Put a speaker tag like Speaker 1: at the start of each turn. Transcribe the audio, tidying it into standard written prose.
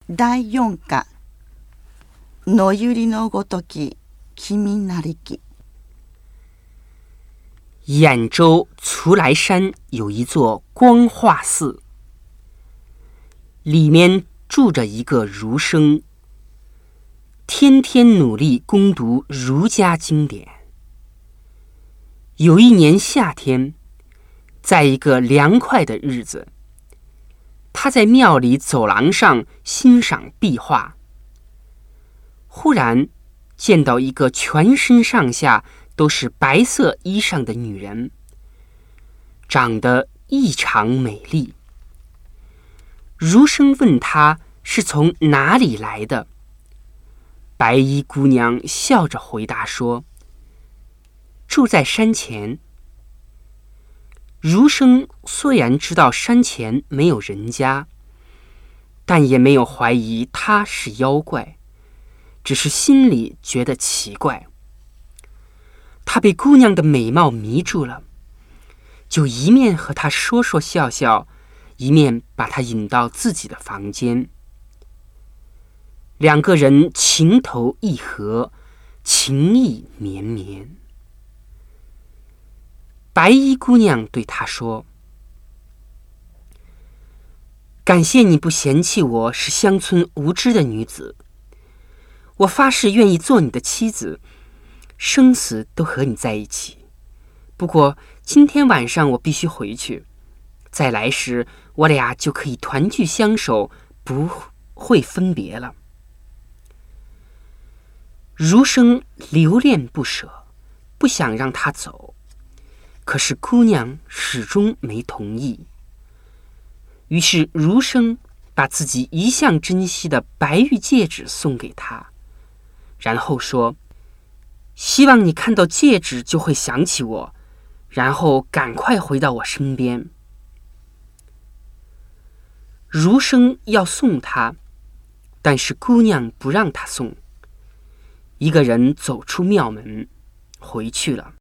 Speaker 1: 第4課野百合のごとき君なりき。
Speaker 2: 兖州徂来山有一座光化寺，里面住着一个儒生，天天努力攻读儒家经典。有一年夏天，在一个凉快的日子，他在庙里走廊上欣赏壁画，忽然见到一个全身上下都是白色衣裳的女人，长得异常美丽。儒生问她是从哪里来的，白衣姑娘笑着回答说：住在山前。儒生虽然知道山前没有人家，但也没有怀疑她是妖怪，只是心里觉得奇怪。他被姑娘的美貌迷住了，就一面和她说说笑笑，一面把她引到自己的房间。两个人情投意合，情意绵绵。白衣姑娘对他说：感谢你不嫌弃我是乡村无知的女子，我发誓愿意做你的妻子，生死都和你在一起。不过今天晚上我必须回去，再来时我俩就可以团聚相守，不会分别了。儒生留恋不舍，不想让他走，可是姑娘始终没同意。于是儒生把自己一向珍惜的白玉戒指送给她，然后说：希望你看到戒指就会想起我，然后赶快回到我身边。儒生要送她，但是姑娘不让他送，一个人走出庙门回去了。